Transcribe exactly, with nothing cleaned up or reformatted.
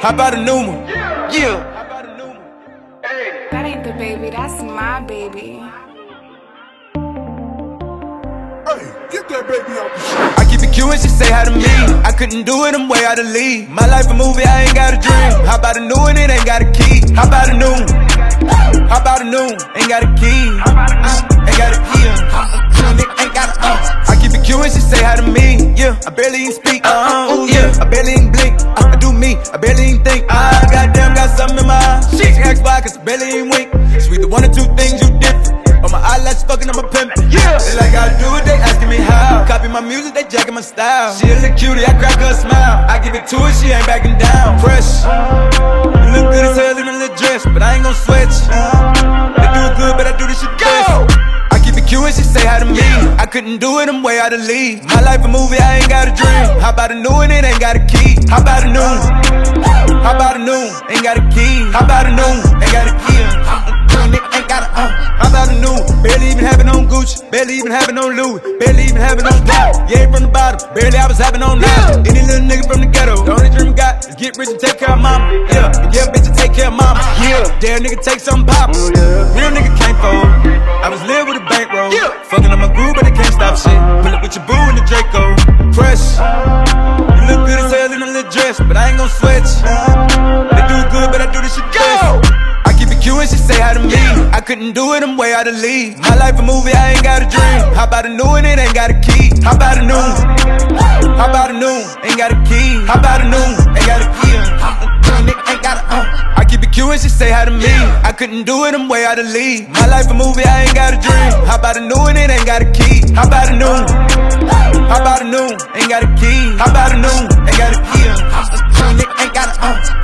How about a new one? Yeah. That ain't the baby, that's my baby. Hey, get that baby out the shit. I keep it Q and she say hi to me. I couldn't do it, I'm way out of league. My life a movie, I ain't got a dream. How about a new one, it ain't got a key? How about a new one? How about a new one? Ain't got a key. Uh, ain't got a key. Uh, ain't got a uh. I keep it Q and she say hi to me. Yeah, I barely even speak. Uh, ooh, yeah, I barely even blink. Uh, I do me, I barely even think. I goddamn got something in my eye. She asked why, cause I barely even wink. Sweet, the one or two things you different. On my eyelashes fucking, I'm a pimp. Yeah, they like I do it, they asking me how. Copy my music, they jacking my style. She a little cutie, I crack her a smile. I give it to her, she ain't backing down. Fresh, you look good as hell in a little dress, but I ain't gon' sweat you. They do it good, but I do this shit best. I keep it Q and she say hi to me. I couldn't do it, I'm way out of league. My life a movie, I ain't got a dream. How about a new one, it ain't got a key? How about a new one? How about a new one? Ain't got a key. How about a new one? Ain't got a key. Ain't got a uh. How about a new one? Barely even having on Gucci, barely even having on Louis, barely even having on Dow. Yeah, from the bottom, barely I was having on now. Any little nigga from the ghetto, the only dream I got is get rich and take care of mama. Yeah, yeah, bitch and take care of mama. Yeah, dare nigga take some pop. Real nigga can't fold. I was living with a bankroll, fucking on my groove, but I can't stop shit. Pull up with your boo in the Draco, fresh. You look good as hell in a little dress, but I ain't gon' sweat you. They do it good, but I do this shit best. I keep it Q and she say hi to me. I couldn't do it, I'm way out of league. My life a movie, I ain't got a dream. How about a new one, it ain't got a key? How about a new one? How about a new one? Ain't got a key. How about a new one? Ain't got a key. Uh, ain't got a uh. I keep it Q and she say hi to me. I couldn't do it, I'm way out of league. My life a movie, I ain't got a dream. How about a new one, it ain't got a key? How about a new one? How about a new one? Ain't got a key. How about a new one? Ain't got a key. Uh, ain't got a uh.